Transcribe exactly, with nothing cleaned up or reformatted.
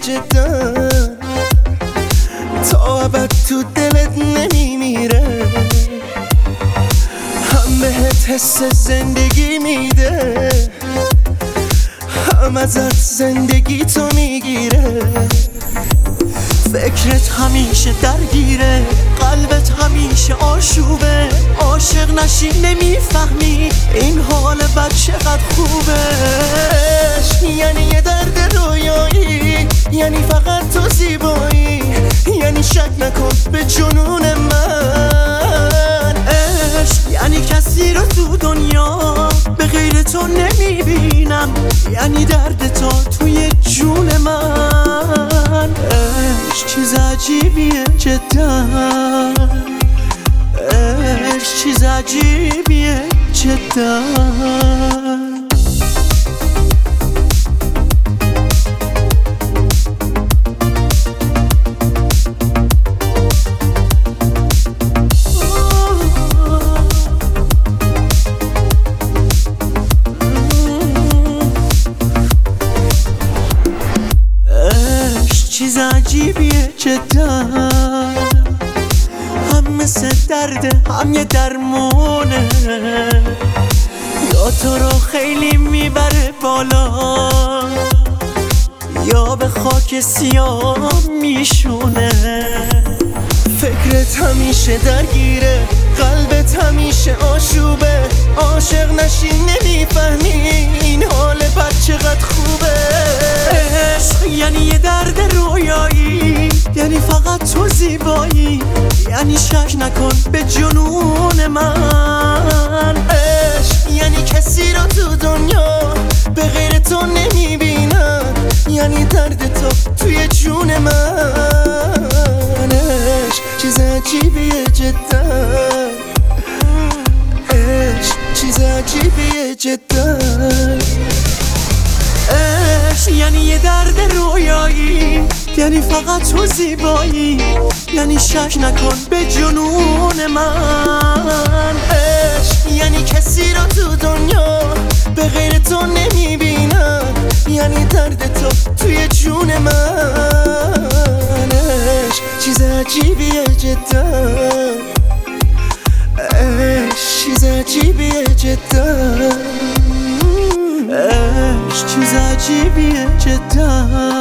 جدا، تا ابد تو دلت نمیمیره، هم بهت حس زندگی میده، هم ازت زندگی تو میگیره. فکرت همیشه درگیره، قلبت همیشه آشوبه، عاشق نشی نمیفهمی این حال بد چقدر خوبه. یعنی یه درد رویایی، یعنی فقط تو زیبایی، یعنی شک نکن به جنون من. عشق یعنی کسی رو تو دنیا به غیر تو نمیبینم، یعنی درد تو توی جون من. عشق چیز عجیبیه جدا، عشق چیز عجیبیه جدا. چیز عجیبیه جدا، هم مثل درده هم یه درمونه، یا تو رو خیلی میبره بالا یا به خاک سیاه میشونه. فکرت همیشه درگیره، قلبت همیشه آشوبه، عاشق نشی نمیفهمی این حال بد چقدر خوبه. عشق یعنی یه درد رویایی، یعنی فقط تو زیبایی، یعنی شک نکن به جنون من. عشق یعنی کسی رو تو دنیا به غیر تو نمیبینم، یعنی درد تو توی جون من. عشق چیز عجیبیه جدا، عشق چیز عجیبیه جدا. عشق یعنی یه درد رویایی، یعنی فقط تو زیبایی، یعنی شک نکن به جنون من. عشق یعنی کسی رو تو دنیا به غیر تو نمیبینم، یعنی درد تو توی جون من. عشق چیز عجیبیه جدا، عشق چیز عجیبیه جدا، عشق چیز عجیبیه جدا.